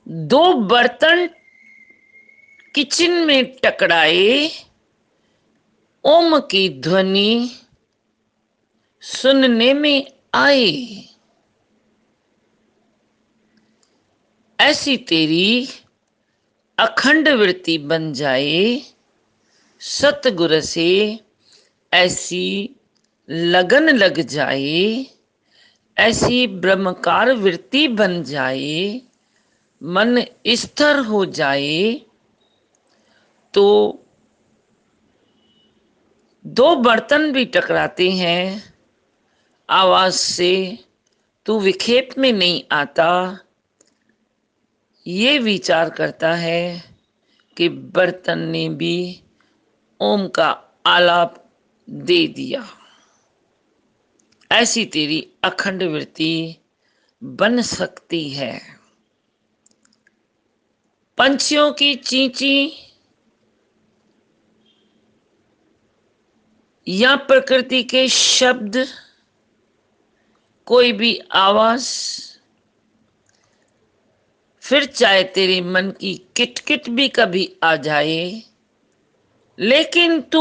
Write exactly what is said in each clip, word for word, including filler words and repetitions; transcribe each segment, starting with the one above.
दो बर्तन किचन में टकराए, ओम की ध्वनि सुनने में आए। ऐसी तेरी अखंड वृत्ति बन जाए, सतगुर से ऐसी लगन लग जाए, ऐसी ब्रह्मकार वृत्ति बन जाए, मन स्थिर हो जाए, तो दो बर्तन भी टकराते हैं, आवाज से तू विक्षेप में नहीं आता। ये विचार करता है कि बर्तन ने भी ओम का आलाप दे दिया। ऐसी तेरी अखंड वृत्ति बन सकती है। पंछियों की चींची या प्रकृति के शब्द, कोई भी आवाज, फिर चाहे तेरे मन की किटकिट भी कभी आ जाए, लेकिन तू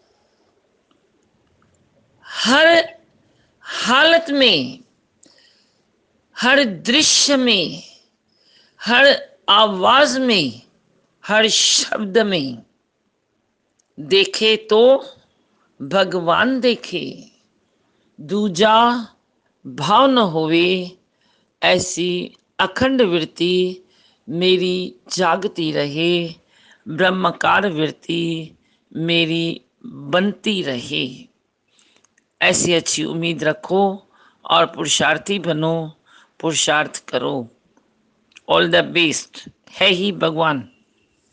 हर हालत में, हर दृश्य में, हर आवाज में, हर शब्द में देखे तो भगवान देखे, दूजा भाव न होवे। ऐसी अखंड वृत्ति मेरी जागती रहे, ब्रह्मकार वृत्ति मेरी बनती रहे। ऐसी अच्छी उम्मीद रखो और पुरुषार्थी बनो, पुरुषार्थ करो। ऑल द बेस्ट है ही भगवान।